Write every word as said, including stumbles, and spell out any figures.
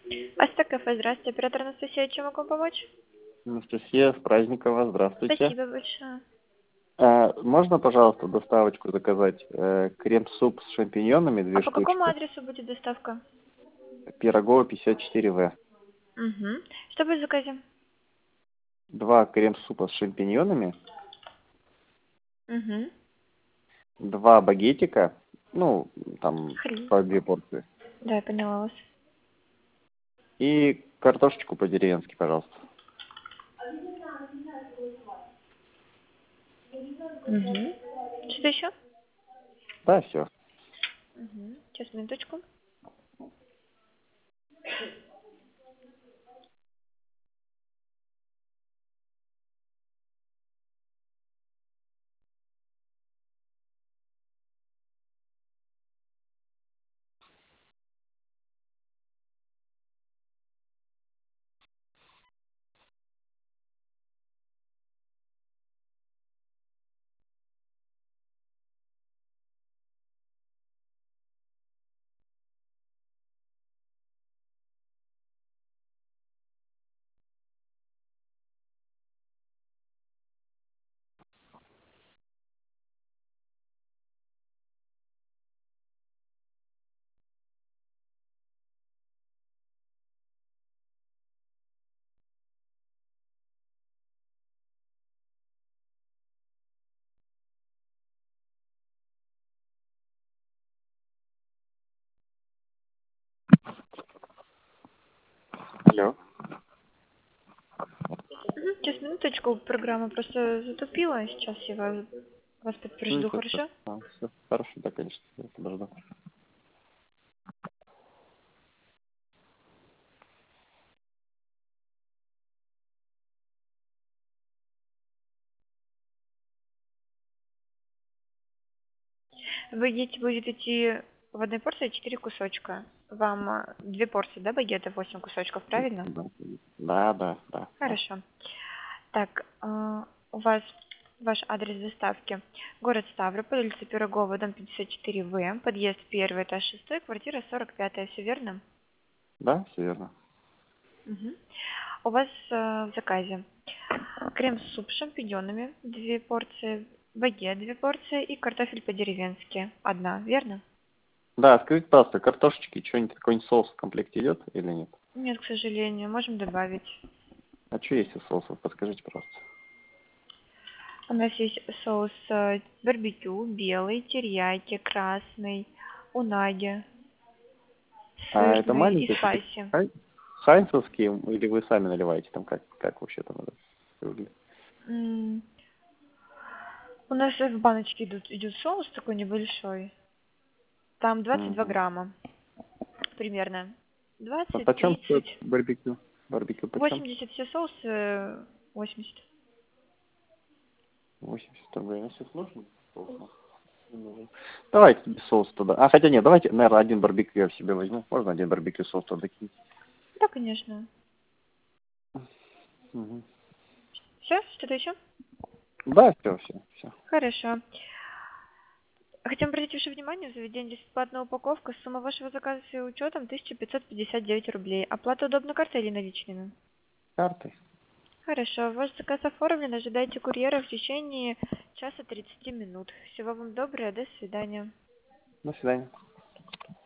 Астра кафе, здравствуйте. Оператор Анастасия, чем могу помочь? Анастасия, с праздником вас, здравствуйте. Спасибо большое. А, можно, пожалуйста, доставочку заказать? Э, крем-суп с шампиньонами, А две по какому штучки. адресу будет доставка? Пирогова, пятьдесят четыре В. Угу. Что будет в заказе? Два крем-супа с шампиньонами, Угу. два багетика, ну, там, Хрень. по две порции. Да, я поняла вас. И картошечку по-деревенски, пожалуйста. Угу. Что еще? Да, все. Угу. Сейчас, минуточку. Алло. Угу. Сейчас, минуточку. Программа просто затупила. Сейчас я вас, вас Ну, подтвержду, ничего хорошо? страшного. Все хорошо, да, конечно, я подожду. Багет будет идти в одной порции четыре кусочка. Вам а, две порции, да, багета, восемь кусочков, правильно? Да, да, да, да. да. Хорошо. Так, а, у вас ваш адрес доставки. Город Ставрополь, улица Пирогова, дом пятьдесят четыре В, подъезд первый, этаж шестой, квартира сорок пятая, все верно? Да, все верно. Мгм. У вас э, в заказе крем-суп с шампиньонами, две порции, багет, две порции и картофель по-деревенски, одна, верно? Да, скажите, пожалуйста, картошечки, что-нибудь, какой-нибудь соус в комплекте идет или нет? Нет, к сожалению, можем добавить. А что есть из соусов? Подскажите, пожалуйста. У нас есть соус э, барбекю, белый, терияки, красный, унаги, А это сырный и маленькие такие спайси. хай- хайнцевские, или вы сами наливаете там, как, как вообще там это выглядит? М, У нас в баночке идут, идет соус такой небольшой. Там двадцать два Мгм. грамма примерно. А двадцать, почем стоит тридцать, барбекю? Барбекю почем? восемьдесят все соусы, восемьдесят. восемьдесят рублей. Ну, сейчас нужно? Соус не нужен. Давайте без соуса тогда. А, хотя нет, давайте, наверное, один барбекю я в себе возьму. Можно один барбекю соус туда кинуть? Да, конечно. Мгм. Все, что-то еще? Да, все, все, все. Хорошо. Хотим обратить ваше внимание, в заведении бесплатная упаковка. Сумма вашего заказа с ее учетом тысяча пятьсот пятьдесят девять рублей. Оплата удобно картой или наличными? Картой. Хорошо, ваш заказ оформлен. Ожидайте курьера в течение часа тридцати минут. Всего вам доброго, до свидания. До свидания.